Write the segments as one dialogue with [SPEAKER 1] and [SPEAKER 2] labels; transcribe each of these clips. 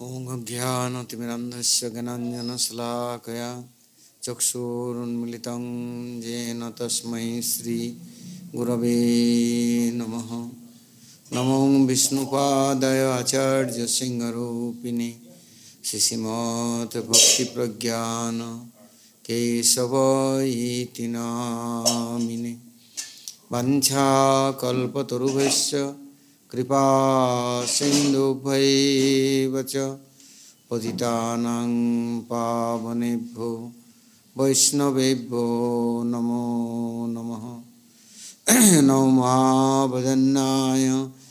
[SPEAKER 1] ॐ अज्ञानतिमिरन्धस्य ज्ञानाञ्जनशलाकया चक्षुरुन्मिलितं येन तस्मै श्रीगुरवे नमः। नमो विष्णुपादाय आचार्यसिंहरूपिणे श्रीमद्भक्तिप्रज्ञान केशव इति नामिने। वञ्चाकल्पतरुभ्यश्च कृपा सिन्धुभ्यैव च पतितानां पावनेभ्यो वैष्णवेभ्यो नमो नमः। नमो भजन्नाय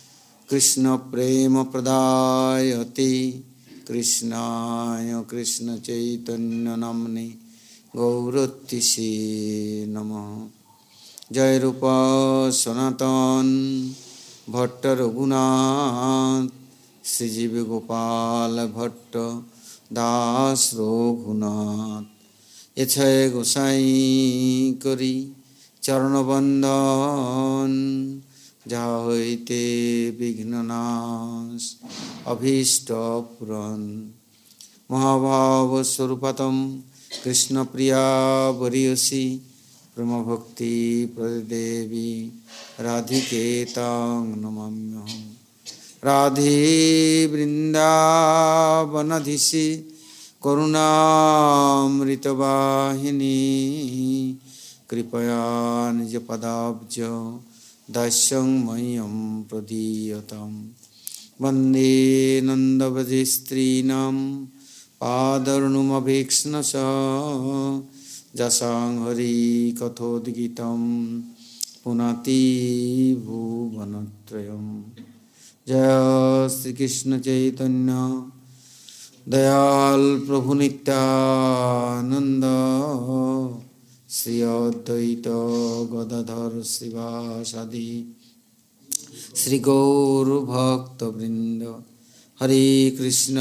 [SPEAKER 1] कृष्णप्रेमप्रदायते कृष्णाय कृष्णचैतन्यनाम्ने गौरतिसे नमः। जय रूप सनातन भट्ट रघुनाथ श्रीजीव गोपाल भट्ट दास रघुनाथ यछय गोसाई करी चरणबंदन जाहैते विघ्ननाश अभीष्ट पुरन महाभाव स्वरूपतम कृष्ण प्रिया वरियसी प्रेम भक्ति प्रदेवी राधिके तां नमाम्यहम्। राधे वृंदावनधीशे करुणामृतवाहिनी कृपया निजपदाब्ज दास्यं मह्यं प्रदीयताम्। वन्दे नन्दव्रजस्त्रीणां पादर्णुमभीक्ष्णश जसां हरि कथोद्गीतं पुनाति भुवनत्रयम्। जय श्री कृष्ण चैतन्य दयाल प्रभु नित्यानंद श्री अद्वैत गदाधर श्रीवासादि श्री गौर भक्त वृंद। हरे कृष्ण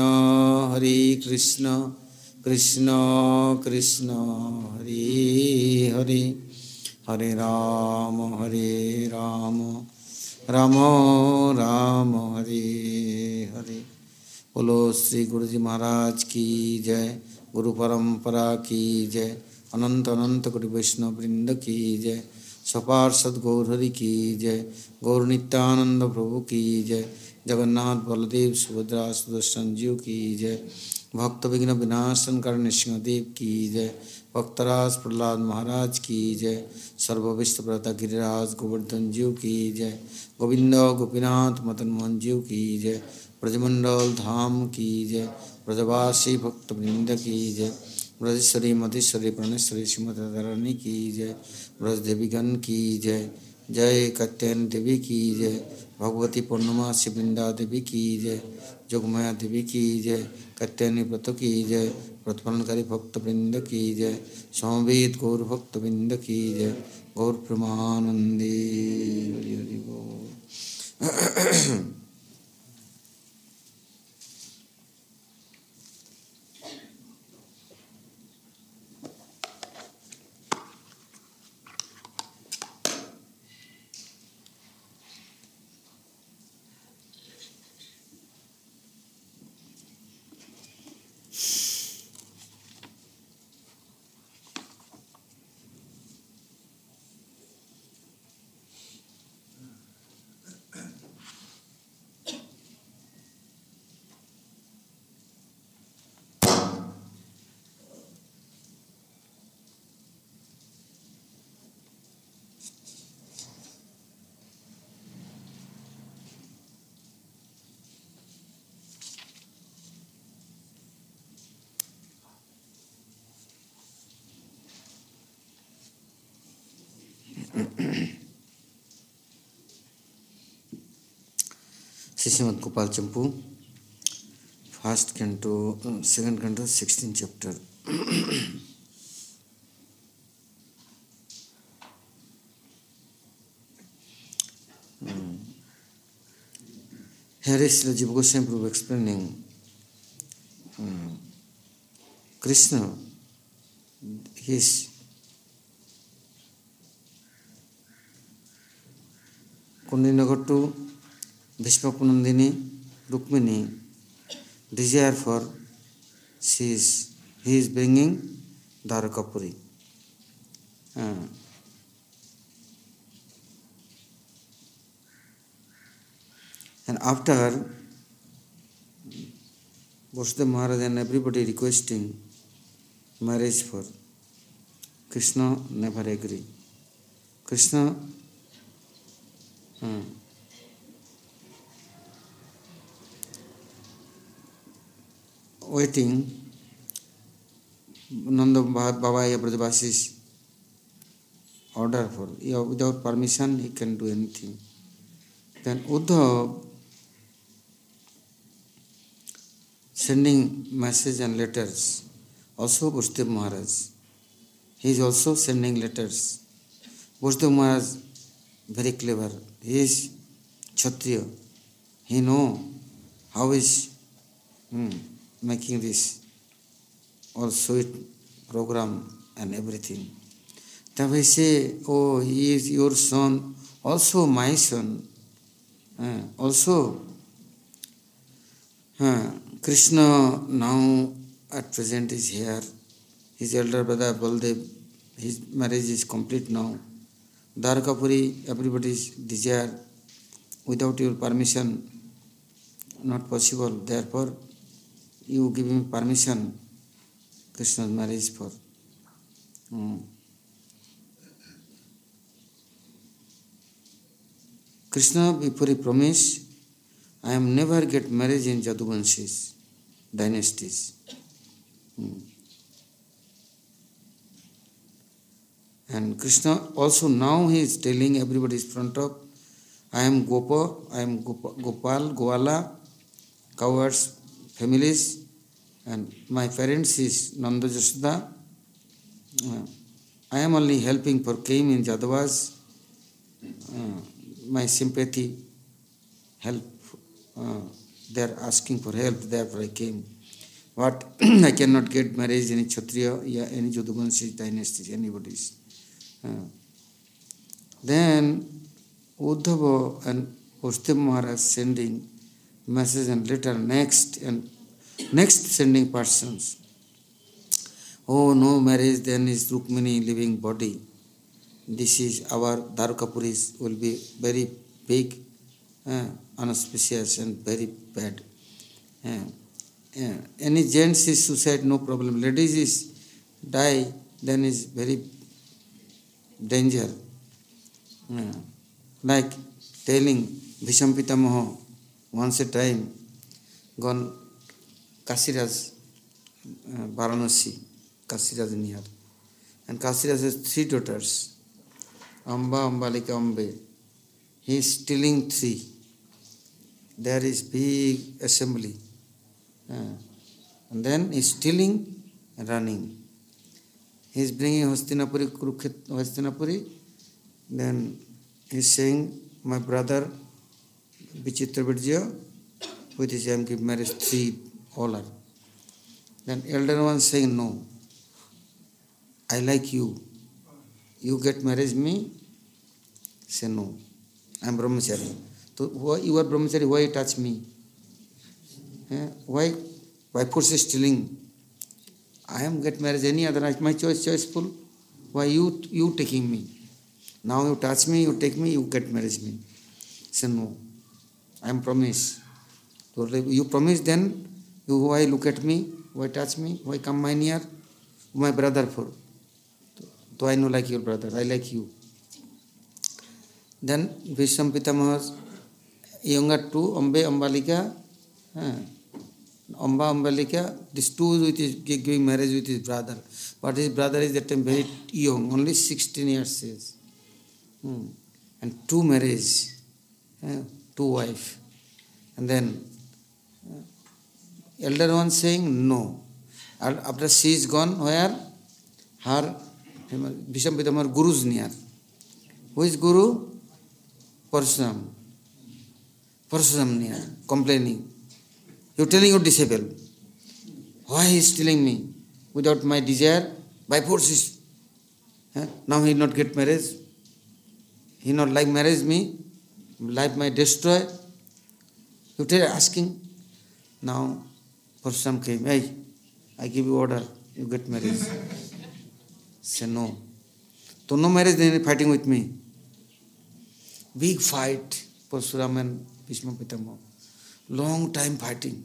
[SPEAKER 1] कृष्ण कृष्ण हरे हरे हरे राम राम राम हरे हरे। बोलो श्री गुरु जी महाराज की जय। गुरु परंपरा की जय। अनंत अनंत कोटि वैष्णव वृंद की जय। सपार्षद गौर हरि की जय। गौर नित्यानंद प्रभु की जय। जगन्नाथ बलदेव सुभद्रा सुदर्शन जीव की जय। भक्त विघ्न विनाशन करने सिंहदेव की जय। भक्तराज प्रहलाद महाराज की जय। सर्वविष्ट प्रता गिरिराज गोवर्धन जीव की जय। गोविंद गोपीनाथ मदन मोहन जीव की जय। ब्रजमंडल धाम की जय। ब्रजवासी भक्त वृंद की जय। ब्रजेश्वरी मधेश्वरी प्रणेश्वरी श्रीमती राधारानी की जय। ब्रज देवीगण की जय। जय कत्यायनी देवी की जय। भगवती पूर्णमासी वृंदा देवी की जय। जोगमाया देवी की जय। कत्यायनी व्रत की जय। व्रतपालनकारी भक्त वृंद की जय। समवेत गौर भक्त वृंद की जय। गौर प्रेमानंदे हरि हरि बोल। Shrimad Gopal Champu first canto second canto 16 chapter. Here is Srila Jiva Goswami Prabhu explaining Krishna, his Kundinagattu Bhishmapunandini Rukmini desire for he is bringing Dwarakapuri. And after Vasudeva Maharaj and everybody requesting marriage for Krishna, never agree. Krishna waiting. Nanda Baba Brajavasi's order for, without permission he can do anything. Then Uddhav sending message and letters. Also Vasudeva Maharaj, he is also sending letters. Vasudeva Maharaj very clever. He is Kshatriya. He know how is making this all sweet program and everything. Then we say, oh, he is your son, also my son. Also, Krishna now at present is here. His elder brother Baldev, his marriage is complete now. Dwarakapuri, everybody's desire, without your permission, not possible. Therefore, you give him permission, Krishna's marriage for. Krishna, before he promised, I am never get marriage in Jaduvanshis, dynasties. And Krishna also now he is telling everybody's front of, I am Gopal, Goala, cowards, families, and my parents is Nanda Jasoda. I am only helping for came in Jadavas, my sympathy, help. They are asking for help, therefore I came. What I cannot get marriage any Kshatriya, any Jaduvanshi dynasty, anybody's. Then Uddhava and Vasudeva Maharaj sending message and letter next sending persons. Oh, no marriage, then is Rukmini living body. This is our Dwarakapuri will be very big, unauspicious and very bad. Any gents is suicide, no problem. Ladies is die, then is very danger. Like telling Bhisham Pitamaha once a time gone Kasiraj, Varanasi, Kasiraj near. And Kasiraj has 3 daughters, Amba, Ambalika, Ambe. He is stealing 3. There is big assembly. And then he is stealing and running. He is bringing Hastinapuri. Then he is saying, my brother Vichitra Virjya, with his I am give marriage 3 all are. Then elder one saying, no, I like you. You get marriage me? Say no, I am brahmachari. So why you are brahmachari? Why you touch me? Why force is stealing? I am get marriage any other. My choice choiceful. Why you taking me? Now you touch me, you take me, you get marriage me. Say no, I am promise. So you promise, then you why look at me? Why touch me? Why come my near? My brother for. So I know like your brother. I like you. Then Bhisham Pitamaha's younger 2, Ambe, Ambalika. Amba, Ambalika, these 2 with his giving marriage with his brother. But his brother is that time very young, only 16 years age. And 2 marriage, 2 wife. And then elder one saying no. After she is gone, where? Her Bhisham Pitamaha Guru's near. Who is Guru? Parshurama. Parshurama near, complaining. You telling you disabled. Why he is telling me? Without my desire, by force. Now he not get marriage. He not like marriage me. Life might destroy. You tell asking. Now Parsham came, hey, I give you order, you get married. Say no. So no marriage, then fighting with me. Big fight, Parshuram and Bhishma Pitama. Long time fighting.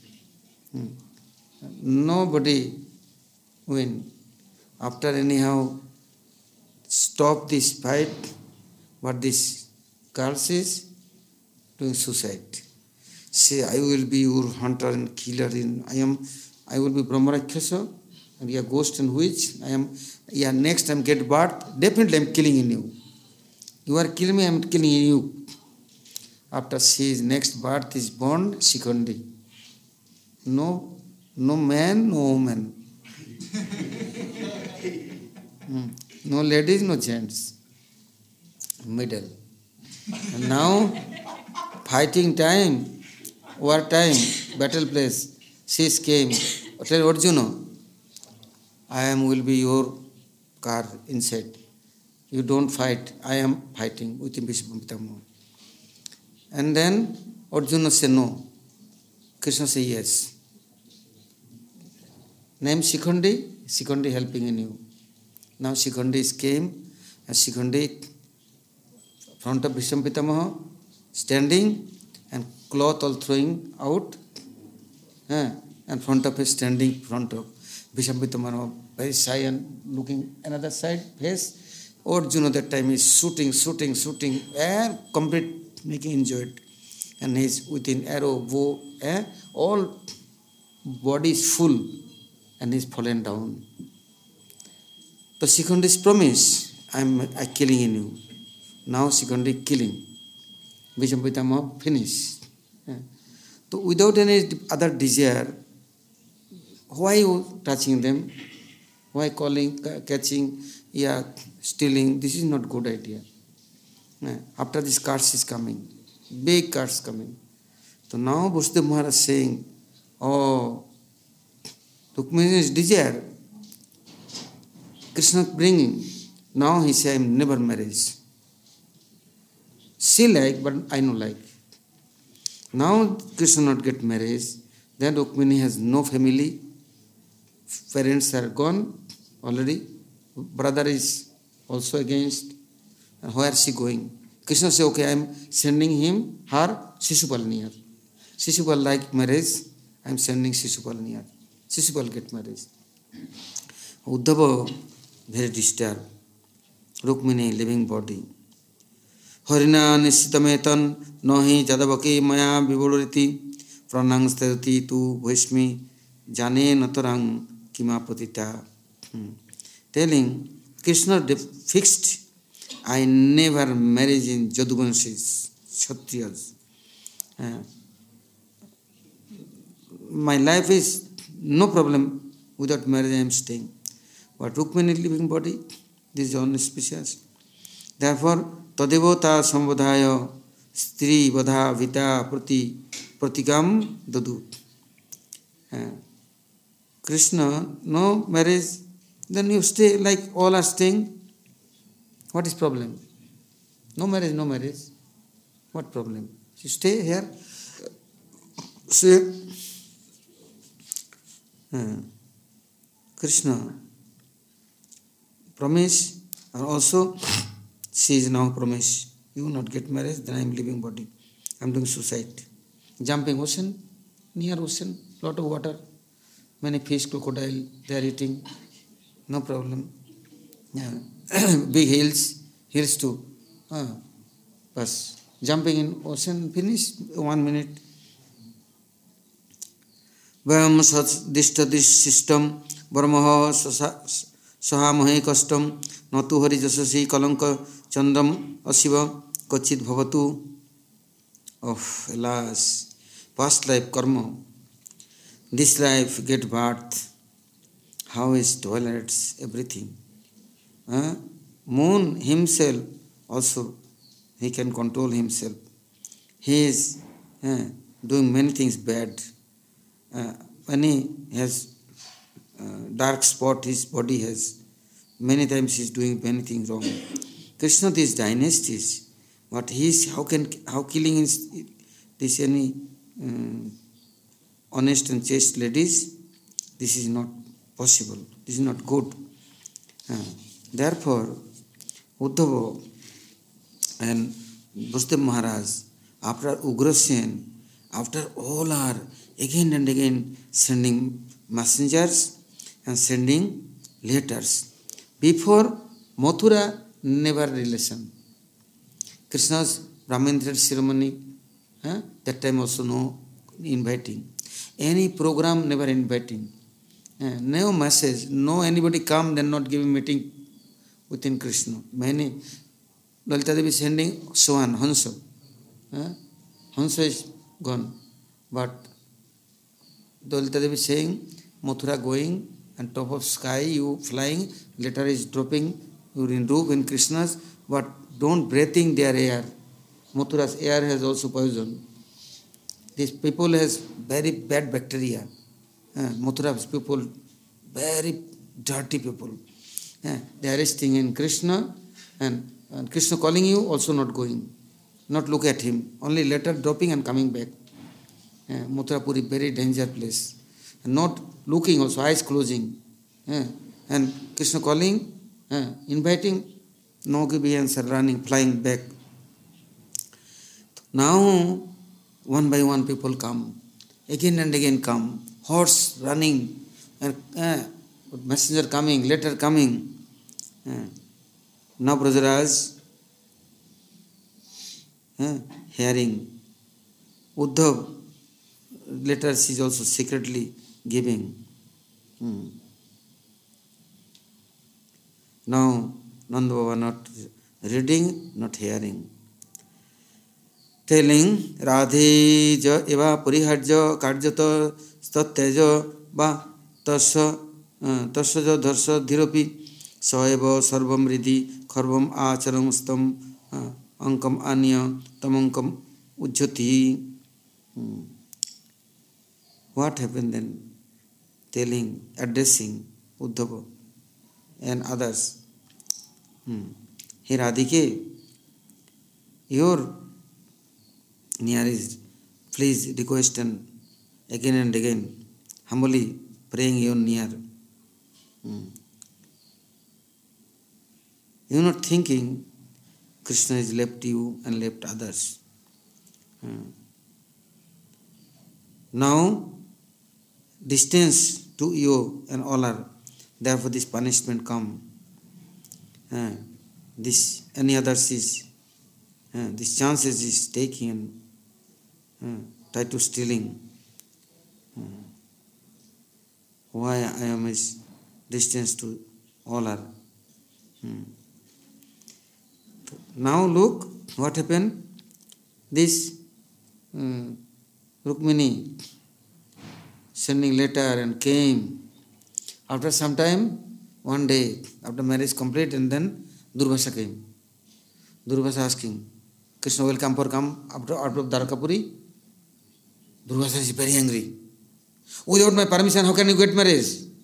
[SPEAKER 1] Nobody win. After anyhow stop this fight, but this girl is doing suicide. Say, I will be your hunter and killer. I will be Brahmarakshasa, and you are ghost and witch. Next time get birth, definitely I am killing in you. You are killing me, I am killing you. After his next birth is born, Shikandi. No man, no woman. No ladies, no gents. Middle. And now, fighting time, war time, battle place, she came. Tell Arjuna, will be your car inside. You don't fight, I am fighting with Bhishma Pitama. And then Arjuna said no. Krishna said yes. Name Shikhandi helping in you. Now Shikhandi came, and Shikhandi front of Bhishma Pitamaha, standing and cloth all throwing out, and front of his standing front of Bhishma Pitamaha, very shy and looking another side face. Arjuna that time is shooting, and complete making enjoyed. And he is within arrow, bow, all body is full, and he is fallen down. So Shikhundi's promise, I killing in you. Now Shikhundi killing. Bhishma Pitama finished. So without any other desire, why you touching them? Why calling, catching, stealing? This is not good idea. After this curse is coming, big curse coming. So now Vasudeva Maharaj is saying, Rukmini's desire, Krishna bringing. Now he says, I am never married. She like, but I no like. Now Krishna not get married. Then Rukmini has no family. Parents are gone already. Brother is also against. And where is she going? Krishna say, okay, I am sending her Shishupal near. Shishupal like marriage. I am sending Shishupal near. Shishupal get married. Uddhava very disturbed. Rukmini living body. Harina nishitametan nohi jadavaki maya vivoriti pranangstati tu Bhishmi jane natarang kimapatita. Telling Krishna fixed, I never married in Jaduvanshis, Kshatriyas. My life is no problem. Without marriage I am staying. But Rukmini living body, this is auspicious. Therefore, Tadevota Sambodhaya Stri Vadha Vita Pratikam Dadu. Krishna, no marriage, then you stay like all are staying. What is problem? No marriage. What problem? You stay here. Say, Krishna promise, and also she is now promise, you will not get married, then I am leaving body. I am doing suicide. Jumping ocean, near ocean, lot of water, many fish, crocodile, they are eating, no problem. Big hills too. Bas, jumping in ocean, finish, 1 minute. Vayam sadishtadish system, Brahmaha sahamahe kastam, Natu hari jasasi kalanka chandram asiva kachit bhavatu. Of alas, past life karma, this life get birth, how is toilets, everything. Moon himself also, he can control himself. He is doing many things bad. When he has dark spot, his body has, many times he is doing many things wrong. Krishna, these dynasties, but he is, how killing is this any honest and chaste ladies, this is not possible. This is not good. Therefore, Uddhava and Vasudev Maharaj, after Ugrasen, after all are again and again sending messengers and sending letters. Before Mathura, never relation. Krishna's Brahmendra ceremony, that time also no inviting. Any program, never inviting. No message, no anybody come, then not giving meeting within Krishna. Many, Lalita Devi sending Swan, Hansa. Hansa is gone. But Lalita Devi saying, Mathura going, and top of sky you flying, letter is dropping, you in roof in Krishna's, but don't breathing their air. Mathura's air has also poison. These people has very bad bacteria. Mathura's people, very dirty people. They are resting in Krishna, and Krishna calling you, also not going. Not look at him. Only letter dropping and coming back. Mathura Puri, very danger place. Not looking also, eyes closing. And Krishna calling, inviting, no giving answer, running, flying back. Now, one by one people come. Again and again come. Horse running, and messenger coming, letter coming. Now Brajaraj hearing. Uddhav letters is also secretly giving. Now Nanda Baba not reading, not hearing. Telling Radhe ja eva puriharja karjata statteja ba tasya dharsya dhiropi saeva sarvam riddhi kharvam acharam stam ankam anya tamankam ujjati. What happened then? Telling, addressing Uddhava and others. Hey Radhike, your nearest, please request and again, humbly praying your near. You are not thinking Krishna has left you and left others. Now, distance to you and all are, therefore this punishment come. This any others is, this chances is taking and try to stealing. Why I am is distance to all are. Now look what happened. This Rukmini sending letter and came. After some time, one day, after marriage complete, and then Durvasa came. Durvasa asking, Krishna will come out of Dwarakapuri? Durvasa is very angry. Without my permission, how can you get married?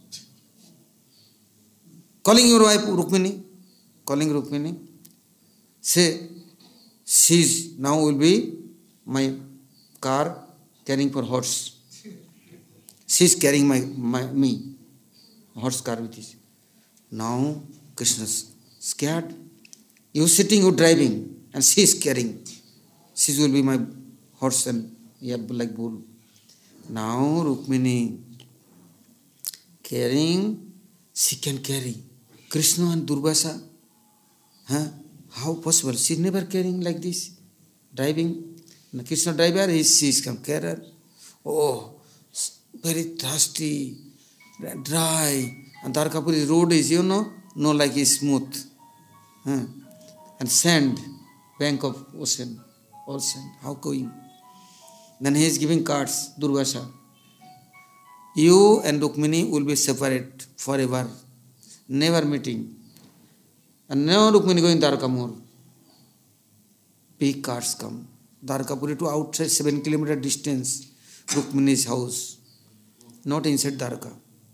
[SPEAKER 1] Calling your wife Rukmini. Calling Rukmini. Say, she's now will be my car carrying for horse. She's carrying me horse car with this. Now Krishna's scared. You sitting, you driving, and she's carrying. She will be my horse and like bull. Now Rukmini carrying, she can carry. Krishna and Durvasa, how possible? She never carrying like this, driving. Krishna driver, she's come carrier. Oh, very thirsty, dry, and Dwarakapuri road is, no like is smooth, and sand, bank of ocean, all sand. How going? Then he is giving cards, Durvasa. You and Rukmini will be separate forever, never meeting. And now Rukmini going Dwaraka. Big cards come. Dwarakapuri to outside 7 kilometer distance, Rukmini's house, not inside Dwaraka.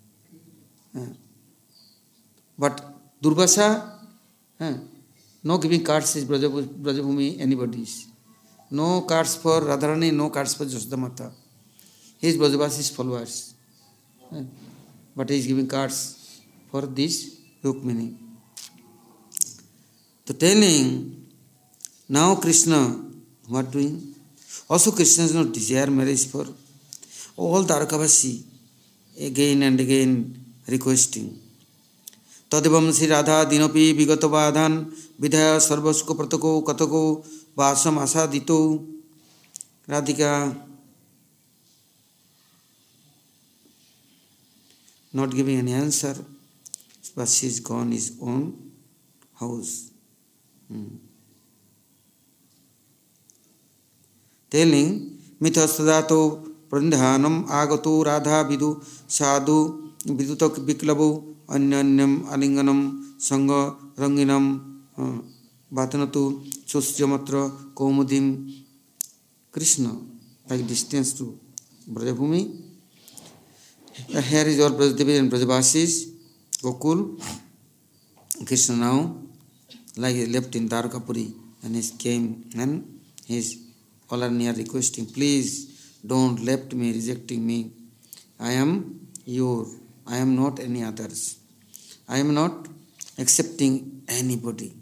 [SPEAKER 1] But Durvasa, no giving cards is Brajabhumi anybody's. No cards for Radharani, no cards for Jasodamata. He is Brajavasi's followers. But he is giving cards for this Rukmini. So telling, now Krishna, what doing? Also Krishna does not desire marriage for all Dwarakavasi, again and again requesting. Tadivam Sri Radha Dinopi Vigatavadhan Vidhaya Sarvasko Pratako Katako Vasam Asadito. Radhika not giving any answer, but she is gone his own house. Telling Mithastadato Prandhanam Agato Radha Vidu Sadhu Vidutak Viklabu Anyanyam Alinganam Sangha Ranginam Bhatanatu Susyamatra Komudim. Krishna, like distance to Brajabhumi. Here is all Brajadevi and Brajavasis, Gokul. Krishna now, like he left in Dwarakapuri, and he came and he is all are near requesting, please don't left me, rejecting me. I am your, I am not any others. I am not accepting anybody.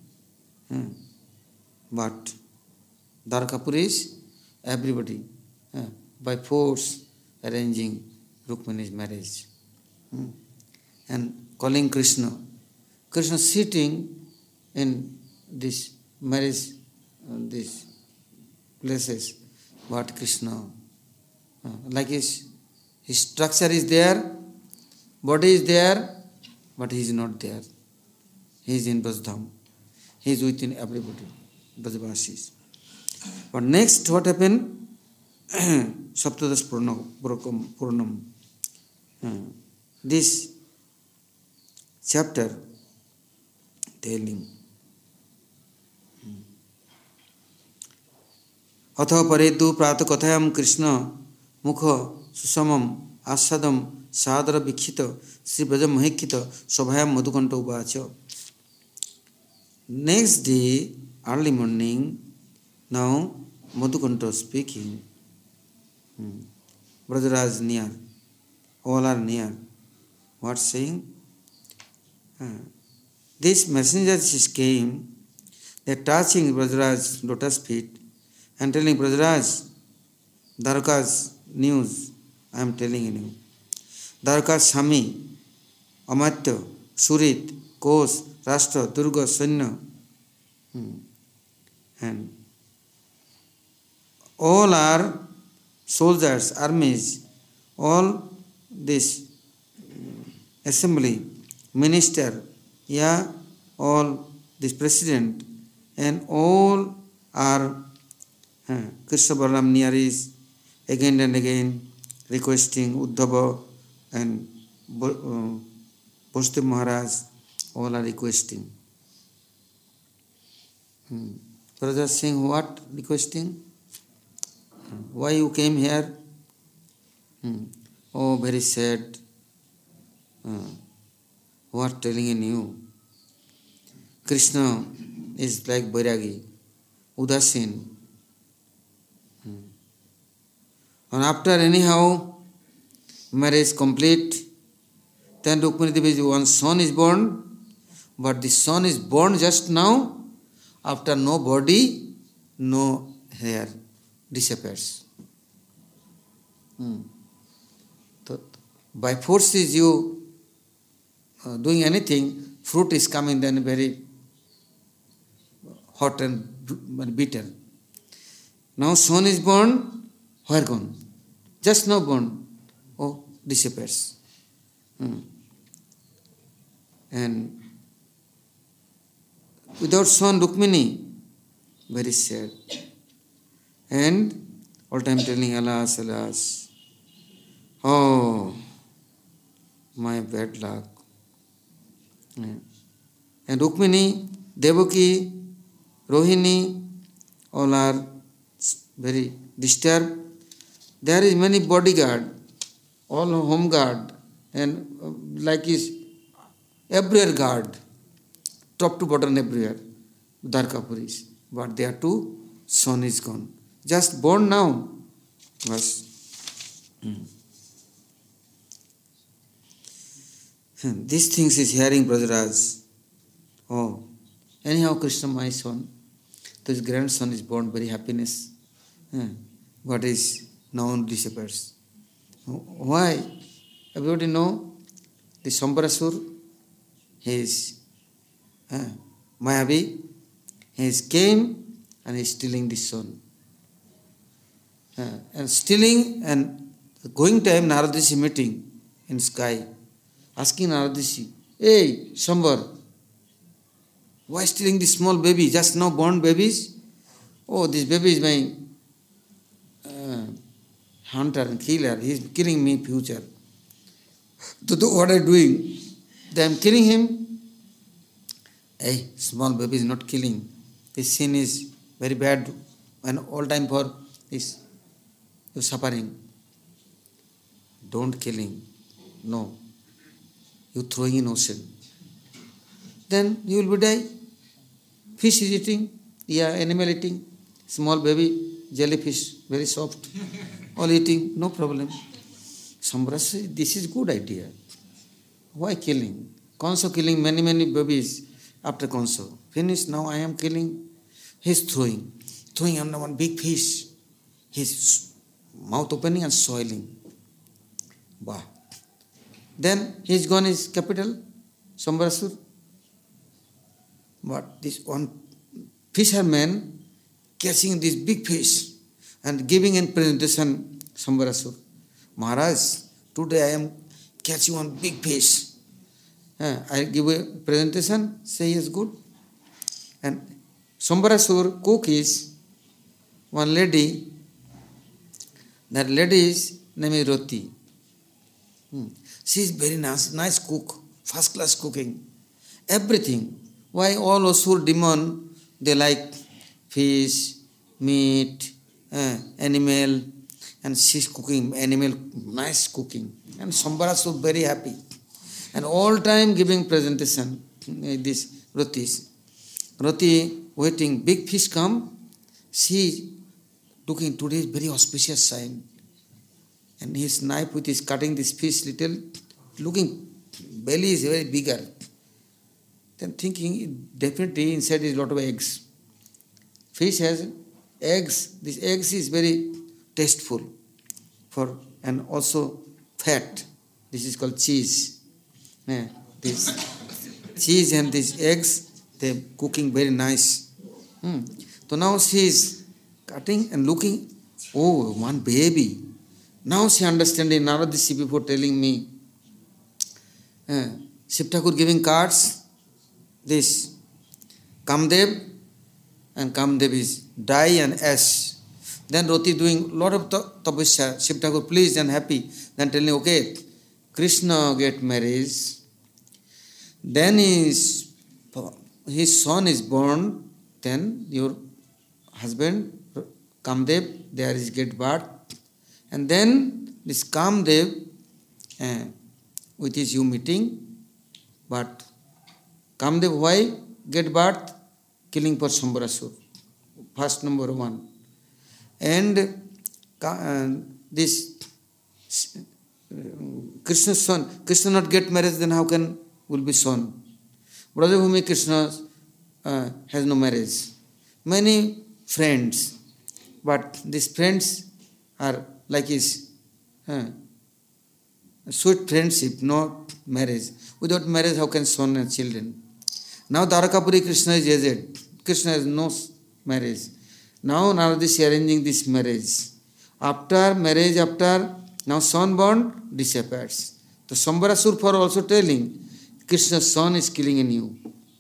[SPEAKER 1] But Dwarakapuri is everybody, by force arranging Rukmini's marriage. And calling Krishna. Krishna sitting in this marriage, these places, but Krishna, like his structure is there, body is there, but he is not there. He is in Brajadham. He is within everybody, Brajavasis. But next, what happened? Saptadas Purnam. This chapter telling. Atha paredu prata kathayam Krishna mukha susamam asadam sadara vikshita Sri Brajam mahikita sobhayam madhukanta uvacha. Next day, early morning, now Madhukanta speaking. Brajaraj near. All are near. What saying? These messengers came, they are touching Brajaraj's lotus feet and telling Brajaraj, Dwaraka's news, I am telling you. Dwaraka's Sami, Amatya, Surit, Kos, Rashtra, Durga, Sanya, and all are soldiers, armies, all this assembly, minister, all this president, and all are Krishna Balaram Niyaris again and again requesting Uddhava and Vasudeva Maharaj, all are requesting. Brother saying, what requesting? Why you came here? Oh, very sad. What telling in you? Krishna is like Vairagi, Udasin. And after anyhow, marriage complete, then Rukmini Devi's one son is born, but the son is born just now, after no body, no hair, disappears. So, by force is you doing anything, fruit is coming then very hot and bitter. Now son is born, where gone? Just now born. Oh, disappears. And without son, Rukmini, very sad. And all time telling, alas, alas. Oh, my bad luck. And Rukmini, Devaki, Rohini, all are very disturbed. There is many bodyguard, all home guard, and like is everywhere guard, top to bottom everywhere, Dwarakapuris. But there too, son is gone. Just born now. Was These things is hearing Brajaraj. Oh, anyhow, Krishna, my son, to his grandson is born very happiness. What is now disappears. Why? Everybody know the Sambarasur, he is Mayavi, he is came and he is stealing the son. And stealing and going time Naradishi meeting in sky, asking Naradishi, hey, Sambar, why stealing this small baby, just now born babies? Oh, this baby is my hunter and killer. He is killing me future. To do what I am doing, they am killing him. Hey, small baby is not killing. This sin is very bad and all time for this you suffering. Don't killing. No. You throwing in ocean. Then you will be die. Fish is eating. Yeah, animal eating. Small baby, jellyfish, very soft. All eating, no problem. Sambarasur says, this is good idea. Why killing? Konso killing many babies after Konso. Finish, now I am killing. He is throwing. Throwing under one big fish. His mouth opening and soiling. Bah. Then he is gone his capital, Sambarasur. But this one fisherman catching this big fish and giving in presentation Sambarasur. Maharaj, today I am catching one big fish. I give a presentation, say is good. And Sambarasur cook is one lady. That lady's name is Roti. She is very nice cook, first class cooking. Everything. Why all Asur demon, they like fish, meat, animal, and she's cooking animal, nice cooking. And Sambarasur very happy. And all time giving presentation, this Roti waiting, big fish come, she looking, today is very auspicious sign. And his knife with his cutting this fish little, looking, belly is very bigger. Then thinking, definitely inside is a lot of eggs. Fish has eggs. This eggs is very tasteful and also fat. This is called cheese. This cheese and these eggs, they cooking very nice. So now she is cutting and looking, oh, one baby. Now she understanding, Naradishi before telling me, Shiv Thakur giving cards, this Kamdev, and Kamdev is dye and ash. Then Roti doing lot of tapasya, Shiv Thakur pleased and happy. Then telling, okay, Krishna get married. Then his son is born. Then your husband, Kamdev, there is get birth. And then this Kamdev, with his you meeting, but Kamdev, why get birth? Killing for Sambarasur. First number one. And this Krishna's son, Krishna not get married, then how can will be son? Brajabhumi Krishna has no marriage. Many friends, but these friends are like his sweet friendship, not marriage. Without marriage, how can son and children? Now Dwarakapuri Krishna is aged. Krishna has no marriage. Now Naradishi arranging this marriage. After marriage, now son born, disappears. The Sambarasur for also telling, Krishna's son is killing in you.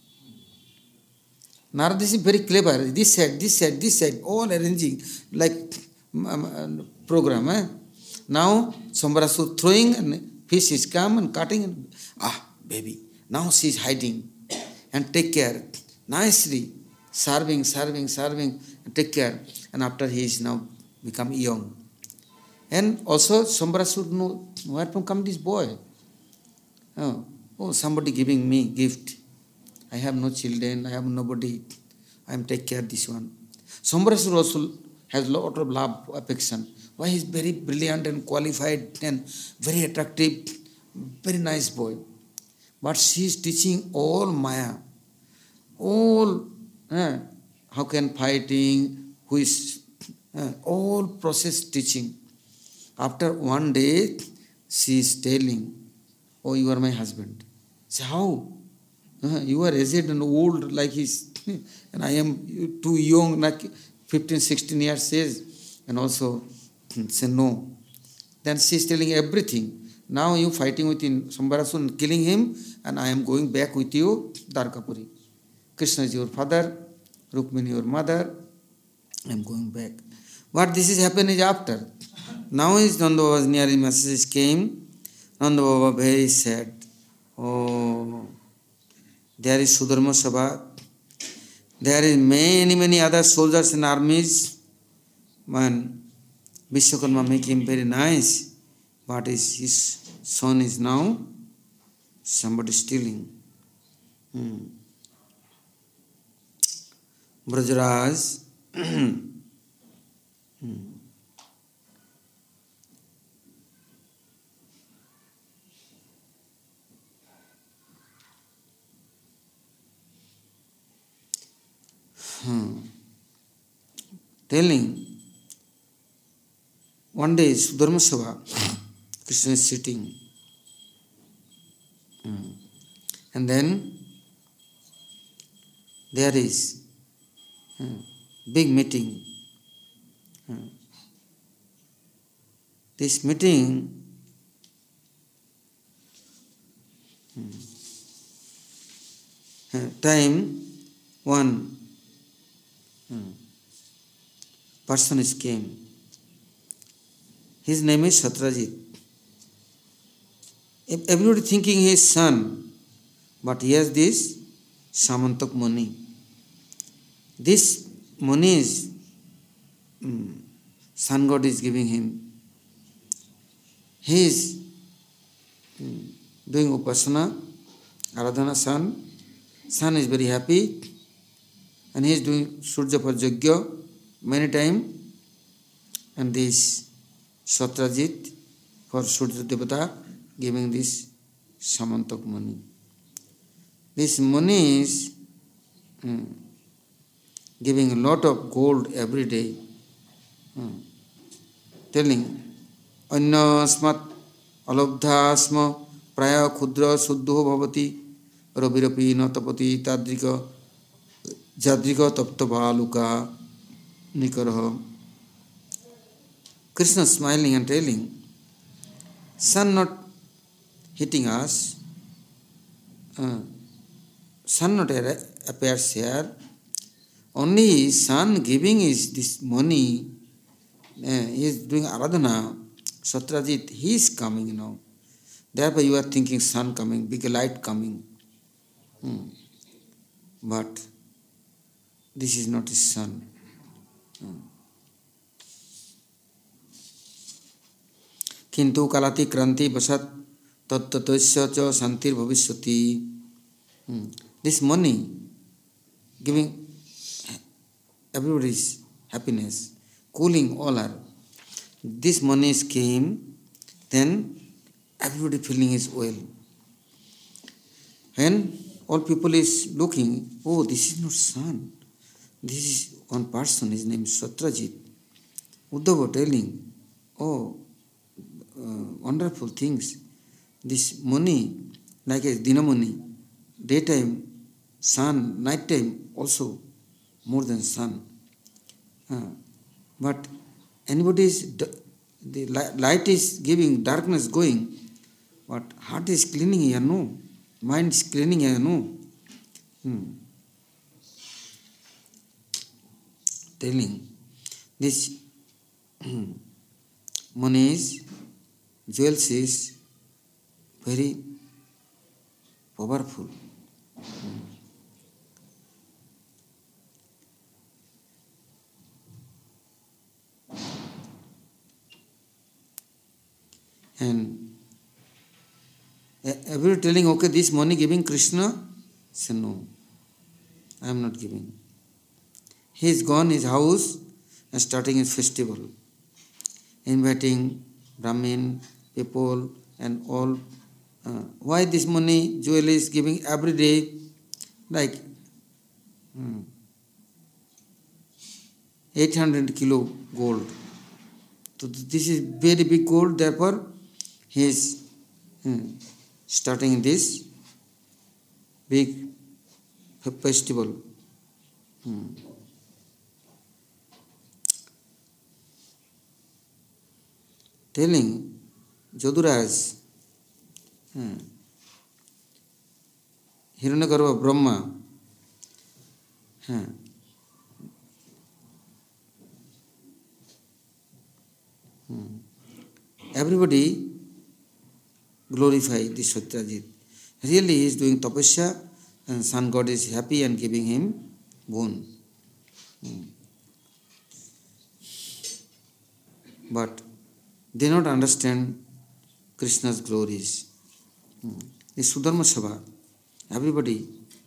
[SPEAKER 1] Naradishi is very clever. This side, all arranging like program. Now Sambarasur throwing and fish is come and cutting. And, baby. Now she is hiding. And take care. Nicely. Serving, and take care. And after he is now become young. And also Sambarasur know where from come this boy. Oh, somebody giving me gift. I have no children, I have nobody. I am take care of this one. Sambarasur also has lot of love, affection. Why he's very brilliant and qualified and very attractive, very nice boy. But she is teaching all Maya, all how can fighting, who is all process teaching. After one day, she is telling, "Oh, you are my husband." Say, how? You are aged and old like his, and I am too young, like 15, 16 years age, and also say no. Then she is telling everything. Now you fighting with Sambarasun, killing him, and I am going back with you, Dwarkapuri. Krishna is your father, Rukmini your mother, I am going back. What this is happening after. Now is Nanda Baba's near messages came. Nanda Baba very sad. Oh, there is Sudharma Sabha. There is many other soldiers and armies. Man, Vishwakarma make him very nice. But his son is now somebody stealing. Brajaraj. Telling, one day Sudharma Sabha, Krishna is sitting. And then there is big meeting. This meeting time one person is came. His name is Satrajit. Everybody thinking he is son, but he has this Samantak Muni. This Muni is sun god is giving him. He is doing Upasana, Aradhana sun. Sun is very happy, and he is doing Surya Pajagya many times. And this Satrajit for Surya Devata giving this Samantak Muni. This Muni is giving a lot of gold every day, telling, Anyasmat alabdhasma praya khudra suddho bhavati rabirapi natapati tadrika jadrika taptavaluka nikaraha. Krishna smiling and telling, sun not hitting us, sun not appears here, only sun giving is this money, he is doing Aradhana, Satrajit, he is coming now. Therefore you are thinking sun coming, big light coming. But this is not his sun. Kintu kalati kranti basat tattatosya cha santir bhavishyati. This money giving everybody's happiness, cooling all are. This money came, then everybody feeling is well. When all people is looking, oh, this is not sun. This is one person, his name is Satrajit. Uddhava telling, oh, wonderful things. This money, like a Dinamuni, daytime, sun, nighttime also more than sun. But anybody is, the light is giving, darkness going, but heart is cleaning here, no. Mind is cleaning here, no. Telling, this money is, jewels is very powerful. And everybody telling, okay, this money giving Krishna? Say, no, I am not giving. He is gone his house and starting his festival. inviting Brahmin, people and all. Why this money, jewel is giving every day like 800 kilo gold. So this is very big gold, therefore he is starting this big festival. Telling Jodhuraj, Hiranyagarbha Brahma, everybody glorify this Satyajit. Really he is doing tapasya and sun god is happy and giving him boon. But they not understand Krishna's glories. This Sudharma Sabha, everybody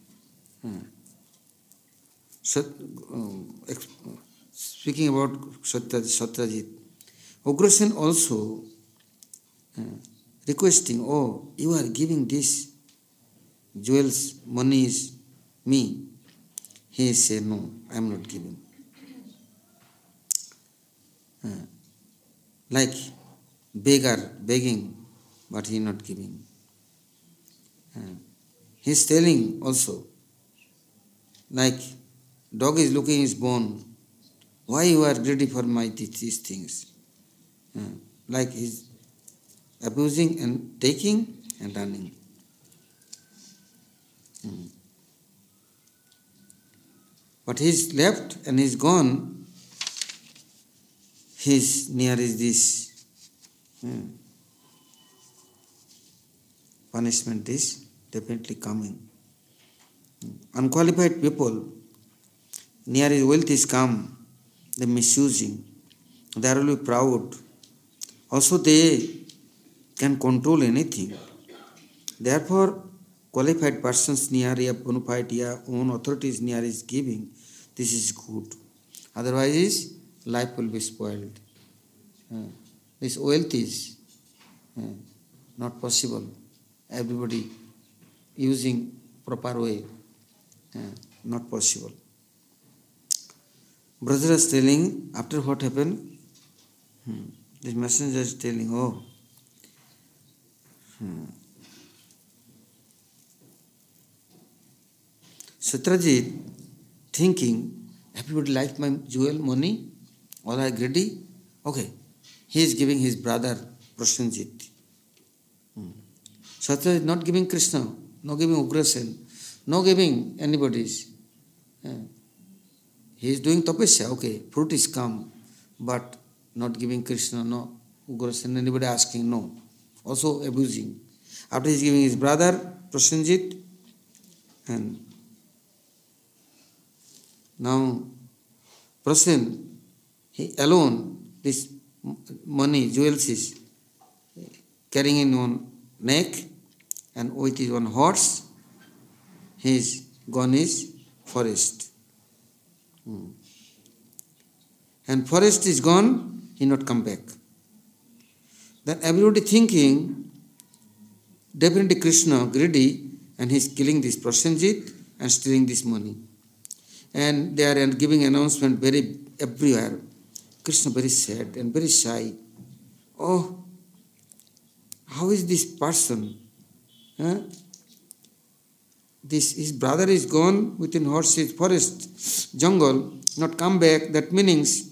[SPEAKER 1] speaking about Satyajit. Ugrasen also requesting, oh, you are giving this jewels, money is me. He say, no, I am not giving. Like beggar begging, but he not giving. He is telling also, like dog is looking his bone, why you are greedy for my these things? Like he is abusing and taking and running. But he is left and he is gone. His near is this punishment is definitely coming. Unqualified people, near his wealth is come, they misusing, they are only proud. Also they can control anything. Therefore, qualified persons near a bona fide own authorities near is giving, this is good. Otherwise, life will be spoiled. This wealth is not possible. Everybody using proper way, not possible. Brother is telling, after what happened, this messenger is telling, oh, Satyajit thinking, everybody likes my jewel, money, all are greedy. Okay, he is giving his brother Prasenjit. Satyajit not giving Krishna, not giving Ugrasen, not giving anybody's. He is doing tapasya, okay, fruit is come, but not giving Krishna, no Ugrasen, anybody asking, no. Also abusing. After he is giving his brother Prasenjit, and now Prasen, he alone, this money, jewels is carrying in one neck and with his one horse, he is gone his forest. And forest is gone, he not come back. Then everybody thinking, definitely Krishna greedy and he is killing this Prasenjit and stealing this money. And they are giving announcement very everywhere. Krishna very sad and very shy. Oh, how is this person? This his brother is gone within horses, forest, jungle, not come back. That means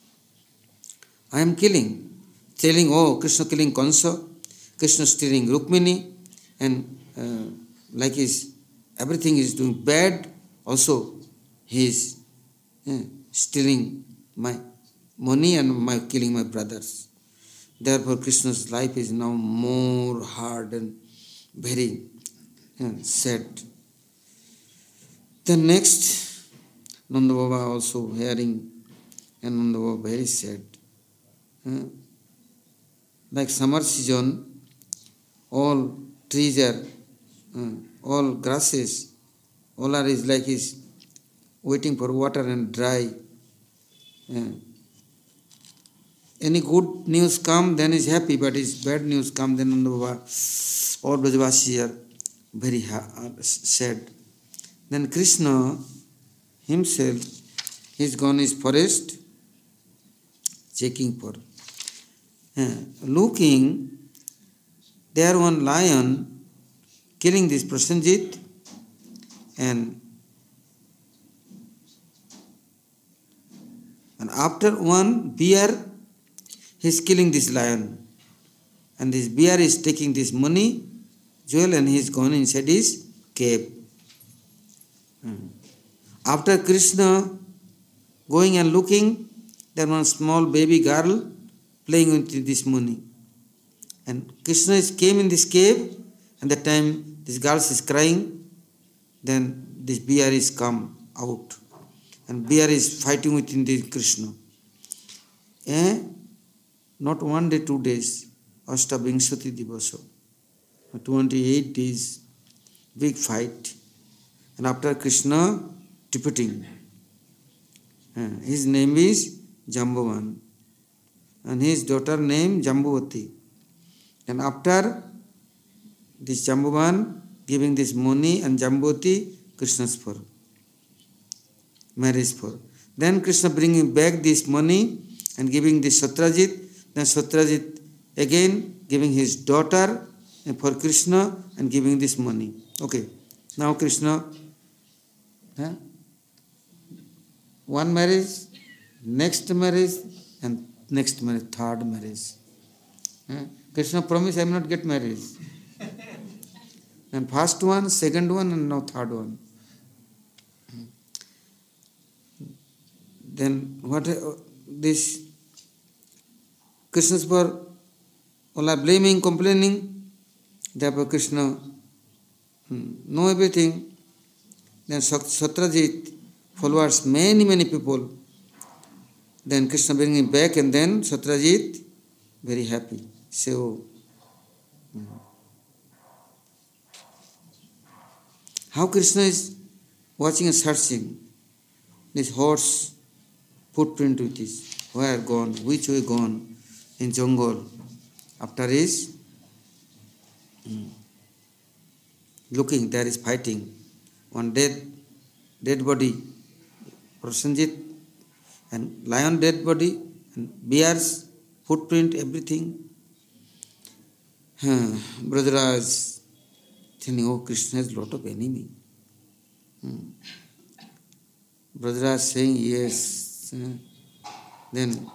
[SPEAKER 1] I am killing. Telling, oh, Krishna killing Kansa, Krishna stealing Rukmini, and like his everything is doing bad. Also, he is stealing my money and killing my brothers. Therefore, Krishna's life is now more hard and very sad. Then next, Nanda Baba also hearing, and Nanda Baba very sad. Like summer season, all trees are, all grasses, all are is like is waiting for water and dry. any good news come, then is happy, but if bad news come, then Nanda Baba, all Brajavasi are very sad. Then Krishna himself, he's gone his forest, checking for, looking, there one lion killing this Prasenjit, and after one bear, he's killing this lion, and this bear is taking this money, jewel, and he's gone inside his cave. After Krishna going and looking, there was one small baby girl playing with this money. And Krishna came in this cave, and that time this girl is crying, then this bear is come out. And bear is fighting within the Krishna. Not 1 day, 2 days, Ashtabhimshati Divasa, 28 days, big fight. And after Krishna defeating, his name is Jambavan, and his daughter named Jambavati. And after this Jambavan giving this money and Jambavati, Krishna's for marriage for. Then Krishna bringing back this money and giving this Satyajit. Then Satyajit again giving his daughter for Krishna and giving this money. Okay, now Krishna, one marriage, next marriage, and next marriage, third marriage. Krishna promised, I will not get married. And first one, second one, and now third one. Then what this Krishna's for all are blaming, complaining. Therefore Krishna know everything. Then Satyajit followers many people. Then Krishna bring him back, and then Satyajit very happy. So how Krishna is watching and searching this horse footprint with this, where gone, which way gone, in jungle. After is looking, there is fighting. One dead body, Prasenjit, and lion dead body, and bear's footprint, everything. Brajaraj thinking, oh, Krishna has lot of enemy. Brajaraj saying yes. Then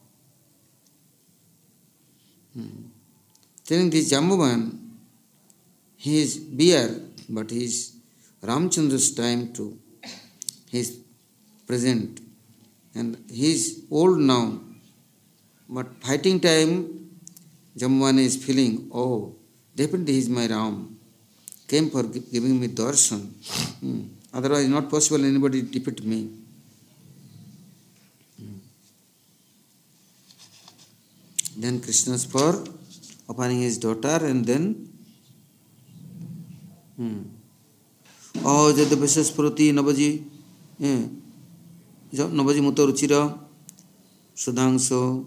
[SPEAKER 1] telling this Jambavan, he is bear, but he is Ramchandra's time too. He is present, and he is old now. But fighting time, Jambavan is feeling, oh, definitely he is my Ram. Came for giving me darshan. Otherwise, not possible anybody defeat me. Then Krishna's for upon his daughter, and then Jad Vishasprati Navaji Mutaruchira Sudhangso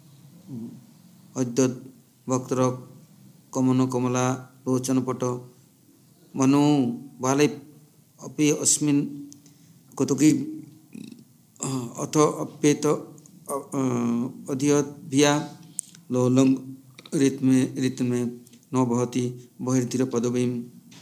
[SPEAKER 1] Adyad Bhaktrak Kamano Kamala Lochanapato Manu Valai Api Asmin Kotoki Atho Apeto Adhyat Bhya Lolang Ritme No Bhati Bahirtira Padavim.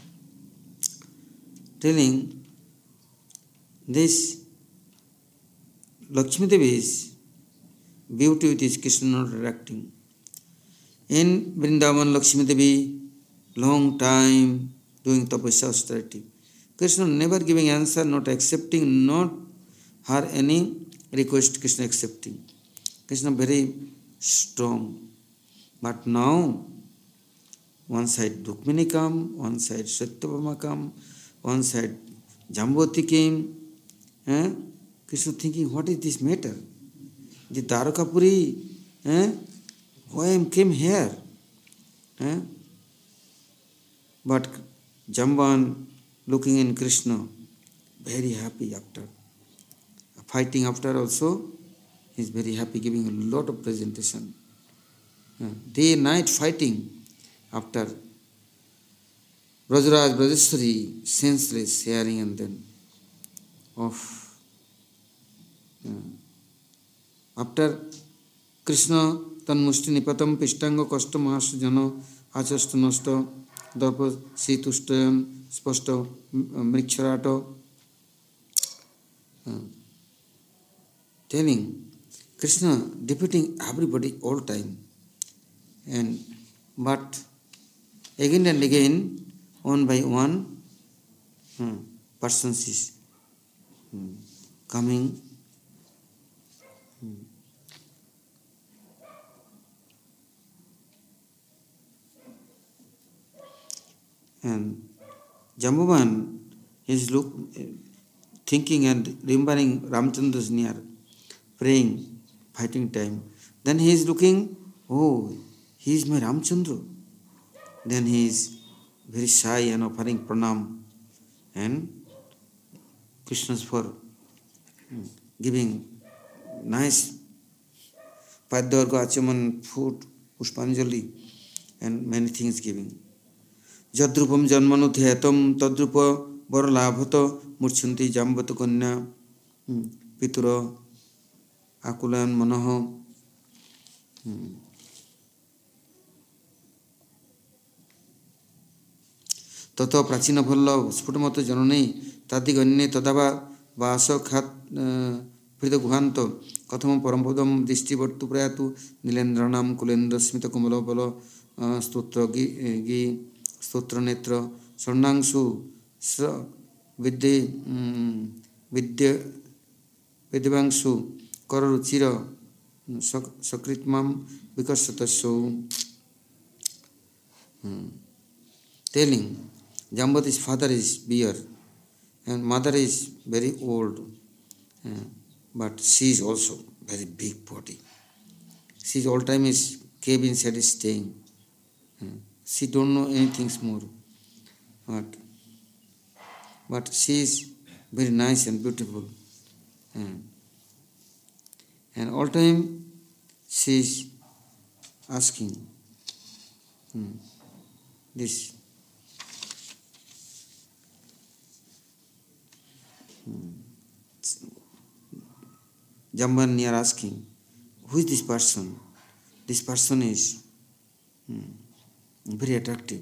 [SPEAKER 1] Telling this Lakshmi Devi's beauty with his Krishna not reacting. In Vrindavan, Lakshmi Devi, long time doing tapasya austerity. Krishna never giving answer, not accepting, not her any request, Krishna accepting. Krishna very strong. But now, one side Rukmini come, one side Satyabhama come, one side Jambavati came. Krishna thinking, what is this matter? The Dwarakapuri, why I came here? But Jamban looking in Krishna, very happy after. Fighting after also, He is very happy, giving a lot of presentation. Day and night fighting after Brajaraj, Brajeshwari, senseless hearing and then off. After Krishna tanmushti nipatam pishtanga kashta mahasya jana achasta nasta darpa situshtayan spashta mriksharato, telling Krishna defeating everybody all time. And but again and again, one by one, persons is coming. And Jambuvan is thinking and remembering Ramchandra's near, praying, fighting time. Then he is looking, oh, he is my Ramchandra. Then he is very shy and offering pranam. And Krishna's for giving nice Paddarga Achaman food, Pushpanjali, and many things giving. Jadrupam Janmanuthetam Tadrupa Boralabhata Murchanti Jambata Kanya Pitura Akulan Manoho. Tato Prachina Bhalla Sputamata Janone Tati Ganye Tadava Vasa Khat Prida Guhanto Katham Parampodam Distivartu Prayatu Nilendranam Kulendra Smita Kumalopalo Stotra Gi Stotra Netra Sarnangsu Vidya Vidyavangsu Kararuchira Sakritmam Vikasatasu, telling Jambati's father is beer and mother is very old, but she is also very big body. She is all time is cave inside is staying. She don't know anything more. But she is very nice and beautiful. And all time she is asking this. Jamban near asking, who is this person? This person is very attractive.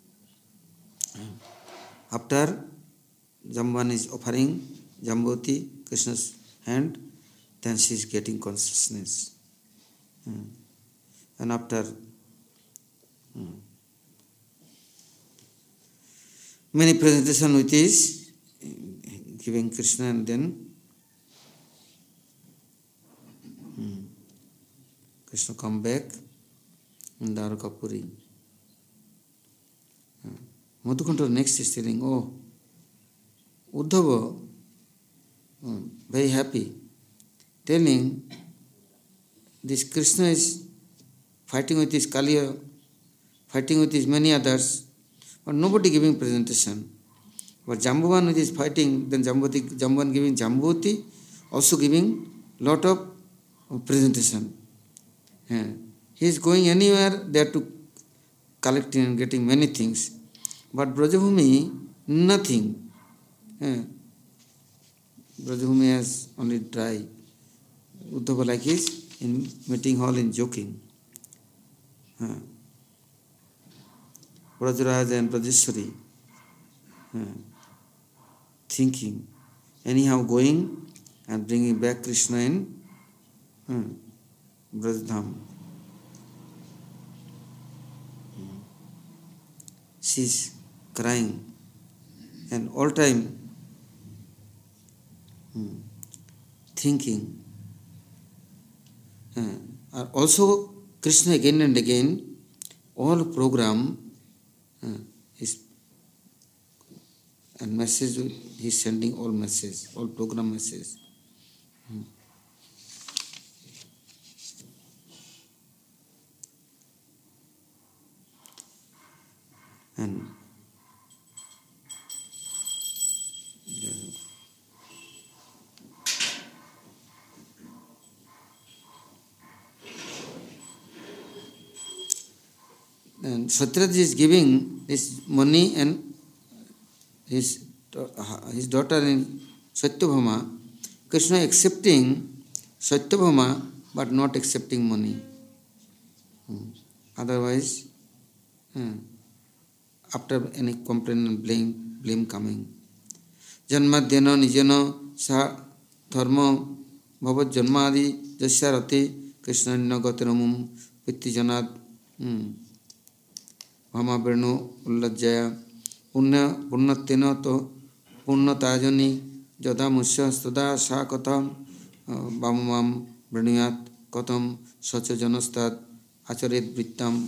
[SPEAKER 1] After Jamban is offering Jambavati Krishna's hand, then she is getting consciousness. And after many presentation with this, giving Krishna, and then Krishna come back in Dwarakapuri. Madhukanta next is telling, oh, Uddhava, very happy, telling this Krishna is fighting with his Kaliya, fighting with his many others, but nobody giving presentation. But Jambuvan with his fighting, then Jambuvan giving Jambavati, also giving lot of presentation. He is going anywhere there to collecting and getting many things. But Brajabhumi, nothing. Brajabhumi has only dry. Uddhava like is in meeting hall in joking. Brajaraj and Brajeshwari thinking, anyhow going and bringing back Krishna in Brajdham. She is crying and all time thinking. Also Krishna again and again, all program is and message, he is sending all message, all program message. And And Satyraji is giving this money and his daughter in Satyabhama. Krishna accepting Satyabhama but not accepting money. Otherwise, after any complaint and blame coming. Janmadhyana nijana sa dharma bhavat janmadi jasyarati Krishna nagatinamum pittijanat bhama virno ullajjaya punnatena to punnatajani jada musya stada sa katam bhamamam vrinuyat katam sacha janastat acharet vrittam.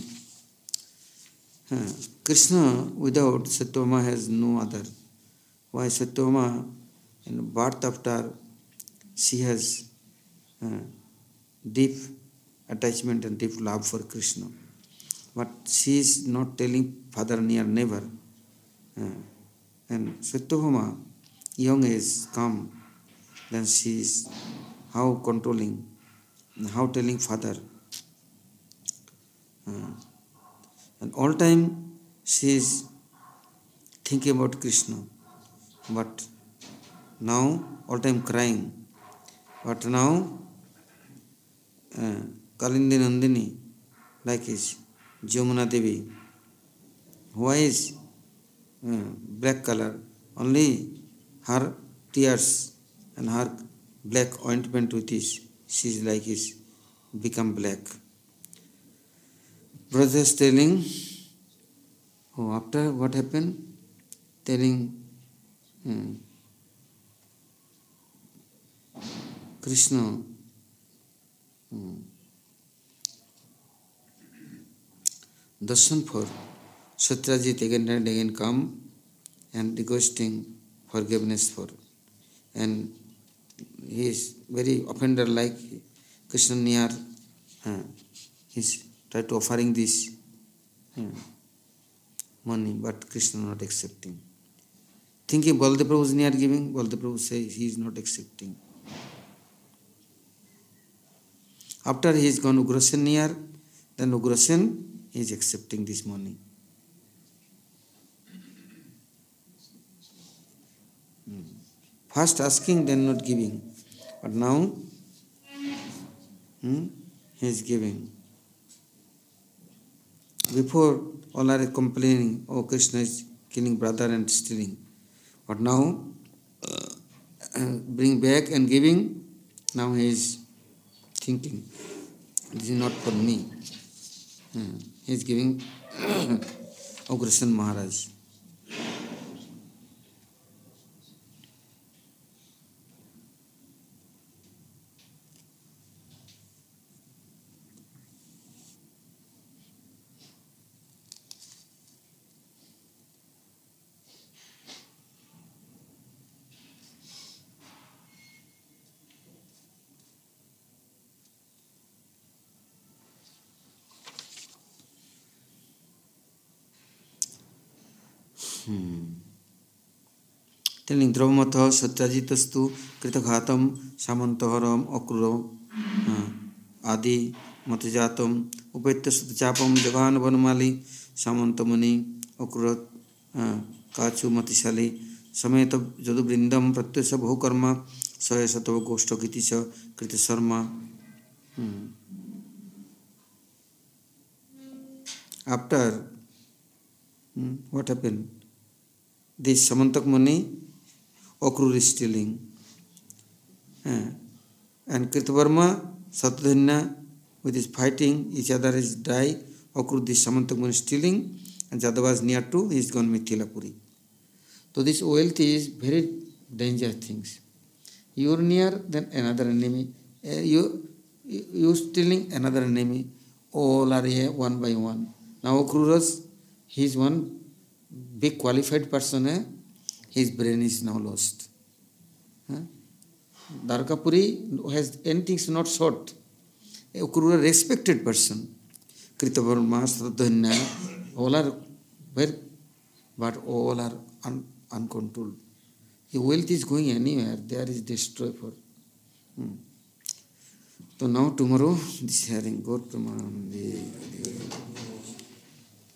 [SPEAKER 1] Krishna without Satyabhama has no other. Why Satyabhama in birth after she has deep attachment and deep love for Krishna. But she is not telling father near never. And Satyabhama, young age come, then she is how controlling, how telling father. And all time she is thinking about Krishna. But now all time crying. But now Kalindi Nandini, like is Jamuna Devi. Why is black color? Only her tears and her black ointment with this, she is like is become black. Brothers telling, after what happened? Telling Krishna darshan for Satyajit again and again come and requesting forgiveness for. And he is very offender like Krishna near. He is try to offering this money, but Krishna not accepting. Thinking Baladev Prabhu is near giving, Baladev Prabhu says he is not accepting. After he is gone Ugrasen near, then Ugrasen is accepting this money. First asking, then not giving. But now he is giving. Before all are complaining, oh Krishna is killing brother and stealing. But now bring back and giving, now he is thinking, this is not for me. He is giving Ugrasen Maharaj. Telling Draumata Satyajitastu Kritaghatam Samantaharam Akruro Adi Matajatam Upetta Satachapam Jagan Vanamali Samantamani Akrurat Kachu Matishali Sameta Jadubrindam Pratyasa Bhukarma Saya Satava Goshtokitisa Kritasarma. After what happened? This Samantak Muni, Akrur is stealing. And Kritavarma, Satadhanya, with his fighting, each other is die. Akrur, this Samantak Muni stealing, and Jadava is near to, he is gone Mithilapuri. So this wealth is very dangerous things. You are near, then another enemy. You stealing, another enemy. All are here one by one. Now Akrurus, he is one big qualified person, his brain is now lost. Dwarkapuri has anything not short. Akrura respected person. Kritavarma, Sadhanya, all are very, but all are uncontrolled. The wealth is going anywhere, there is destroyed for. So now tomorrow, this hearing, God Pramanam.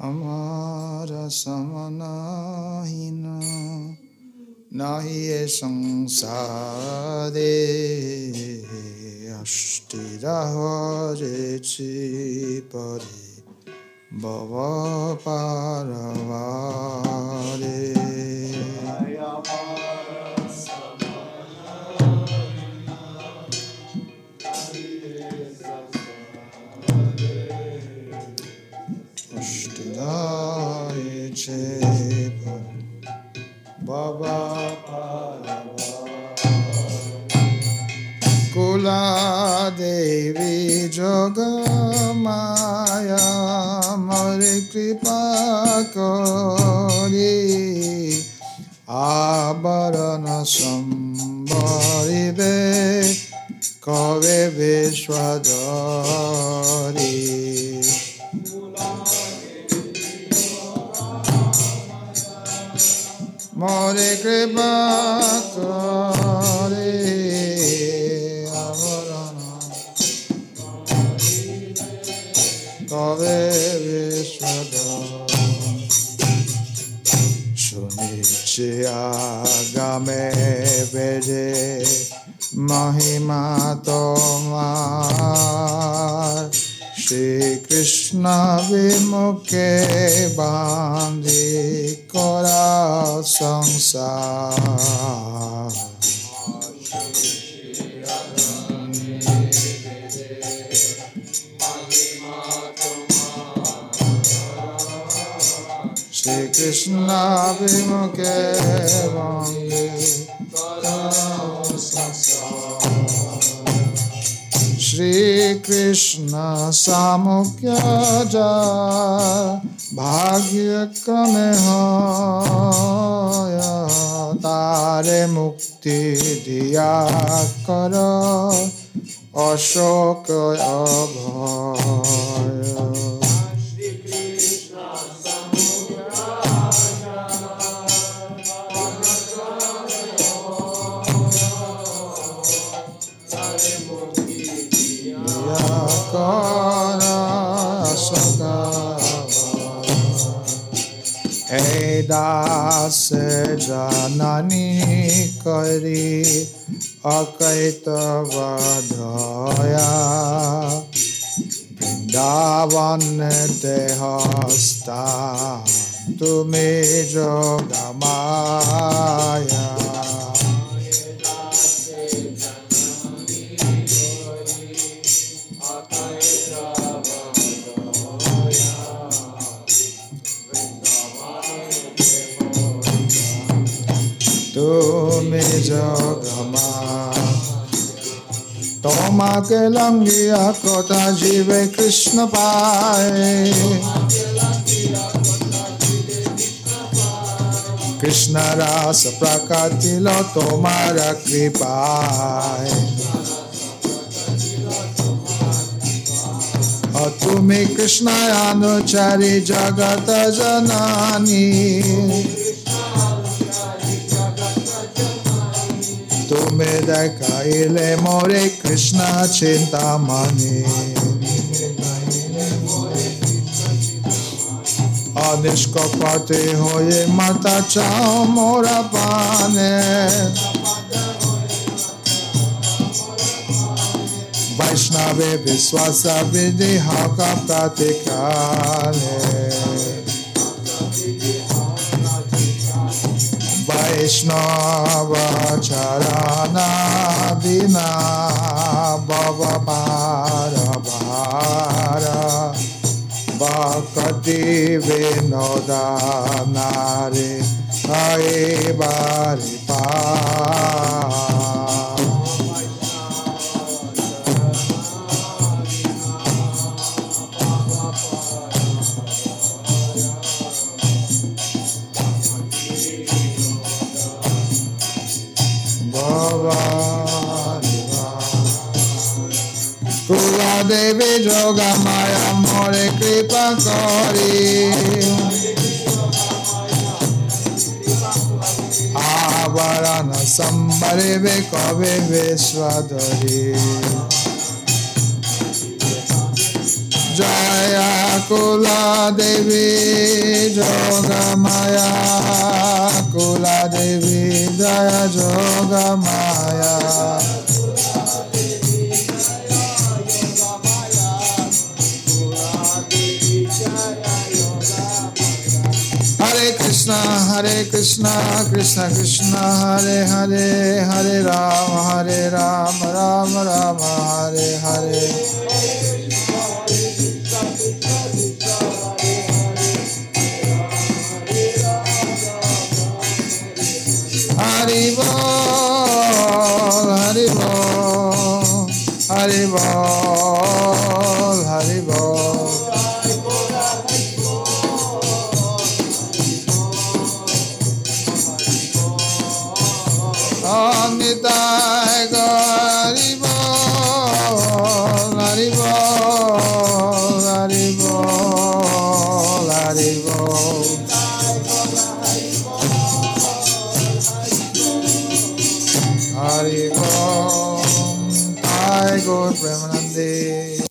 [SPEAKER 2] हमारा समनाहीन नाही ये संसारे अष्टिराहरेछि परे भव पारवारे अष्टिराहरेछि परे भव कुला देवी जोगमाया मोरे कृपा करी आवरण संबरिबे कवे विश्वधरी मोरे कृपा करे कवे विश्वधरी सुनिश्चय आगामे वेदे महिमा तोमार श्री कृष्ण विमुखे बांधी करा संसार Shri Krishna Vimuke Vange Shri Krishna Samukya Ja Bhagya Krame Hoya Tare Mukti Diya Kara Ashoka Abhaya Hey das janani kari akaita vadaya Vrindavan tehasta tumi jogamaya Tumi jogama Tomake langiya kota jive Krishna pae Krishna rasa prakatilo tomara kripae Tumi Krishna anuchari jagata janani Tume dekaile more Krishna chintamani Anishkapati hoye mata chao mora pane Vaishnave viswasa vidhi haka pratikale Vaishnava charana dina bhava para bhara Bhakti vinoda nare hai bari pa Kula Devi Jogamaya More Kripa Kori Avarana Sambarive Kave Vishwadhari Jaya Kula Devi Jogamaya Kula Devi Jaya Jogamaya Hare Krishna, Krishna Krishna, Hare Hare, Hare Rama, Rama Rama, Hare Hare. Haribol, Haribol, Haribol, Haribol. Nitai Haribol, Haribol, Haribol, Haribol. Haribol, Jai Gaur Premanande.